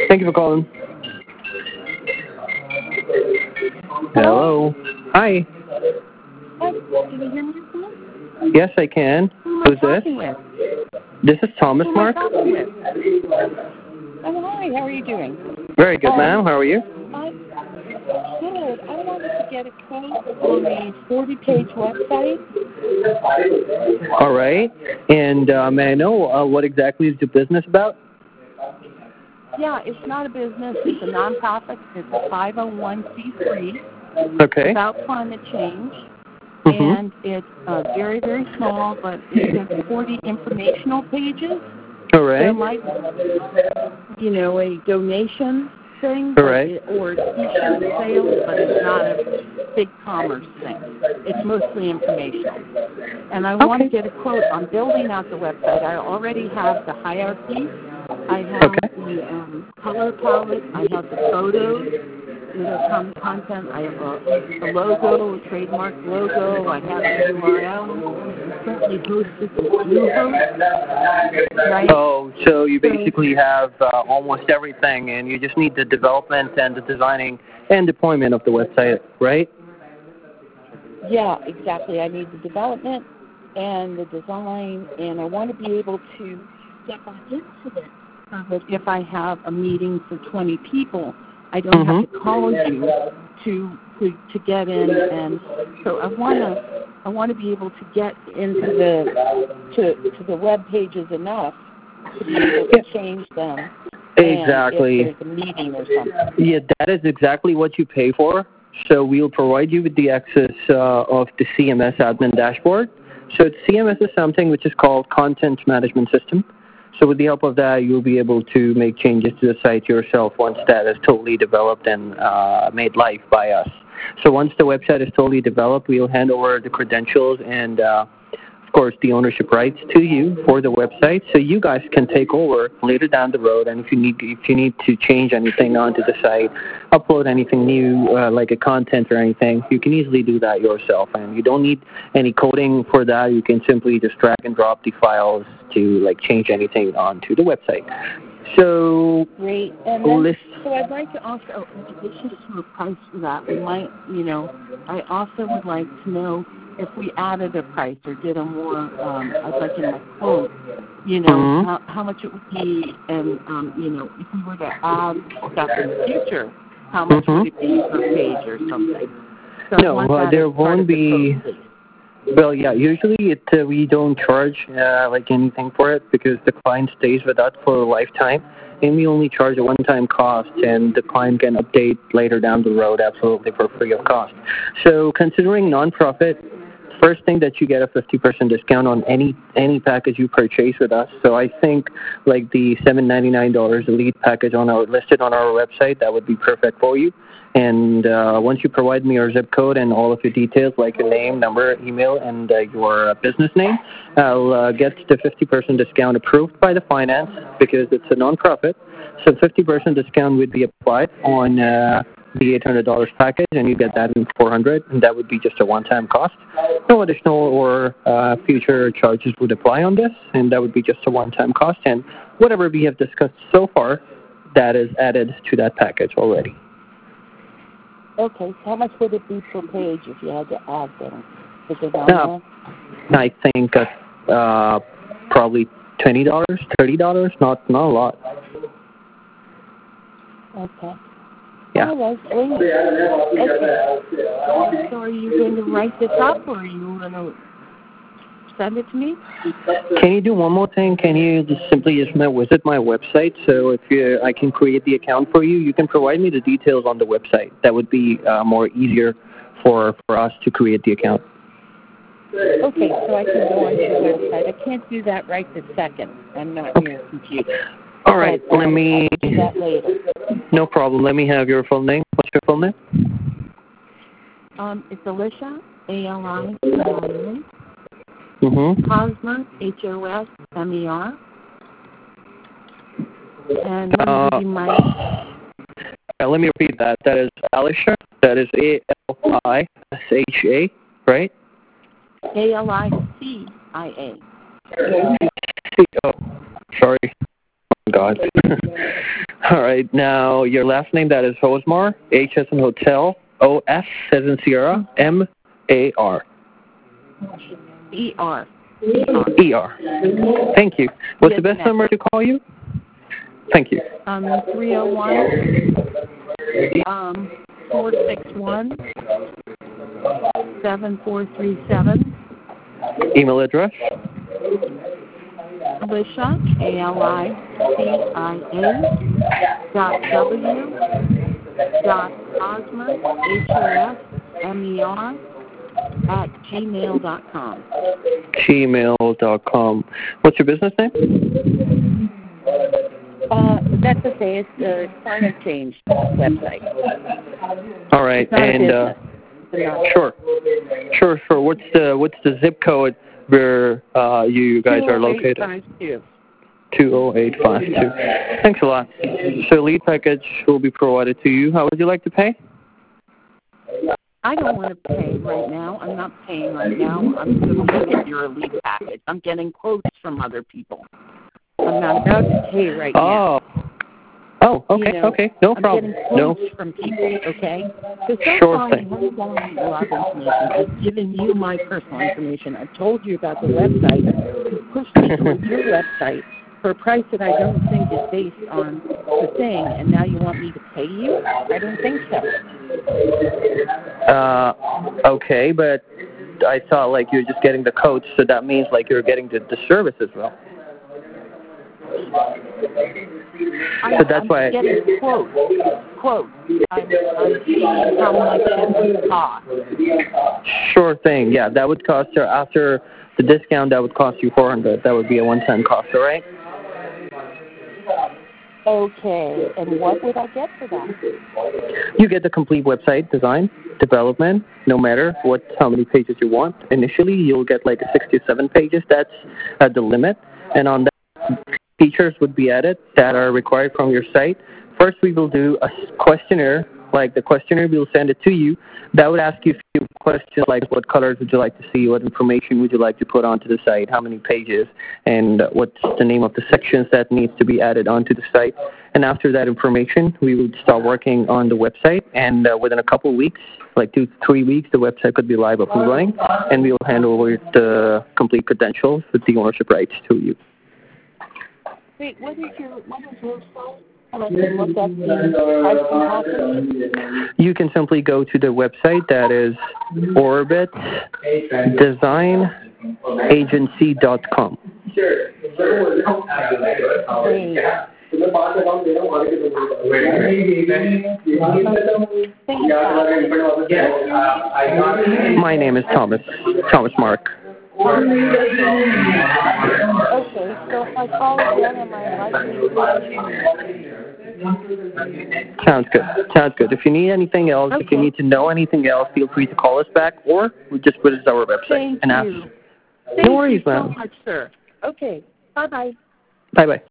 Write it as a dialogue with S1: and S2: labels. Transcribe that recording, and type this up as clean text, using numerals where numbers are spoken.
S1: Thank you for calling. Hello. Hi.
S2: Hi, can you hear me?
S1: Yes, I can.
S2: Who am I
S1: Who's this?
S2: talking with?
S1: This is Thomas,
S2: Who am I
S1: Mark.
S2: talking with? Oh, hi, how are you doing?
S1: Very good, ma'am. How are you?
S2: I'm good. I wanted to get a quote on a 40-page website.
S1: All right. And may I know what exactly is your business about?
S2: Yeah, it's not a business. It's a nonprofit. It's a 501c3.
S1: Okay.
S2: About climate change.
S1: Mm-hmm.
S2: And it's very, very small, but it has 40 informational pages.
S1: All right.
S2: There might be, a donation thing,
S1: All right.
S2: or a t-shirt sales, but it's not a big commerce thing. It's mostly informational. And I want to get a quote on building out the website. I already have the hierarchy. I have the color palette. I have the photos that come content. I have a logo, a trademark logo. I have the URL. Currently hosted with Bluehost. Right?
S1: Oh, so you basically have almost everything, and you just need the development and the designing and deployment of the website, right?
S2: Yeah, exactly. I need the development and the design, and I want to be able to get back into it so that if I have a meeting for 20 people, I don't have to call you to get in, and so I want to be able to get into the web pages enough to be able to change them.
S1: Exactly.
S2: And if there's a meeting or something.
S1: Yeah, that is exactly what you pay for. So we'll provide you with the access of the CMS admin dashboard. So CMS is something which is called Content Management System. So with the help of that, you'll be able to make changes to the site yourself once that is totally developed and made live by us. So once the website is totally developed, we'll hand over the credentials and, of course, the ownership rights to you for the website, so you guys can take over later down the road. And if you need to change anything onto the site, upload anything new, like a content or anything, you can easily do that yourself. And you don't need any coding for that. You can simply just drag and drop the files to change anything onto the website. So
S2: great. And then, so I'd like to also, in addition to a price for that, we might, I also would like to know if we added a price or did a more, like in a quote, how much it would be, and if we were to add stuff in the future, how much would it be per page or something? So
S1: no, there won't be. Well, yeah, usually we don't charge anything for it because the client stays with us for a lifetime, and we only charge a one-time cost, and the client can update later down the road absolutely for free of cost. So considering nonprofit, first thing that you get a 50% discount on any package you purchase with us. So I think the $799 Elite package listed on our website, that would be perfect for you. And once you provide me your zip code and all of your details, like your name, number, email, and your business name, I'll get the 50% discount approved by the finance because it's a nonprofit. So 50% discount would be applied on the $800 package, and you get that in $400, and that would be just a one-time cost. No additional or future charges would apply on this, and that would be just a one-time cost. And whatever we have discussed so far, that is added to that package already.
S2: Okay, so how much would it be per page if you had to add them? Is it on there?
S1: I think probably $20, $30, not a lot.
S2: Okay.
S1: Yeah.
S2: All right, great. Okay. So are you going to write this up, or are you going to send it to me?
S1: Can you do one more thing? Can you just simply visit my website? So if I can create the account for you, you can provide me the details on the website. That would be more easier for us to create the account.
S2: Okay, so I can go onto your website. I can't do that right this second. I'm not near a computer.
S1: All right, let me.
S2: I'll do that later.
S1: No problem. Let me have your full name. What's your full name?
S2: It's Alicia, A-L-I-C-I-A. Hosmer, H-O-S-M-E-R. And let me give you my...
S1: let me repeat that. That is Alicia. That is A-L-I-S-H-A, right?
S2: A-L-I-C-I-A.
S1: Oh, sorry. Oh, God. All right. Now, your last name, that is Hosmar, H as in hotel, O-S as in Sierra, M-A-R.
S2: E-R.
S1: E-R. Thank you. What's the best number to call you? Thank you.
S2: 301 461 7437.
S1: Email address?
S2: Alicia, A-L-I-C-I-A, .w.hosmer, H-O-S-M-E-R, @gmail.com.
S1: Gmail.com. What's your business name?
S2: That's okay. It's the Climate Change website.
S1: All right. And sure. What's the zip code where you guys are located? 20852. Thanks a lot. So lead package will be provided to you. How would you like to pay?
S2: I don't want to pay right now. I'm not paying right now. I'm going to look at your lead package. I'm getting quotes from other people. I'm not about to pay right now.
S1: Oh, okay, okay. No problem.
S2: I'm getting quotes from people, okay? So
S1: sure thing.
S2: I haven't given you a lot of information. I've given you my personal information. I've told you about the website. You pushed me towards your website for a price that I don't think is based on the thing, and now you want me to pay you? I don't think so.
S1: Okay, but I thought like you're just getting the codes, so that means like you're getting the service as well. So that's why.
S2: I'm getting quotes. I'm seeing how much it would cost.
S1: Sure thing. Yeah, that would cost you after the discount. That would cost you $400. That would be a one-time cost. All right.
S2: Okay, and what would I get for that?
S1: You get the complete website design, development, no matter how many pages you want. Initially, you'll get like 67 pages. That's the limit, and on that, features would be added that are required from your site. First, we will do a questionnaire. Like the questionnaire, we'll send it to you. That would ask you a few questions like what colors would you like to see, what information would you like to put onto the site, how many pages, and what's the name of the sections that needs to be added onto the site. And after that information, we would start working on the website, and within a couple of weeks, like 2 to 3 weeks, the website could be live up and running, and we will hand over the complete credentials with the ownership rights to you.
S2: Wait, what is your site? And I can look at the pricing packages?
S1: You can simply go to the website that is orbitdesignagency.com. My name is Thomas Mark.
S2: Okay, so if I call again, am I likely to?
S1: Sounds good. If you need anything else, if you need to know anything else, feel free to call us back, or just visit our website and ask.
S2: Thank
S1: no worries,
S2: you
S1: ma'am.
S2: so much, sir. Okay, bye-bye.
S1: Bye-bye.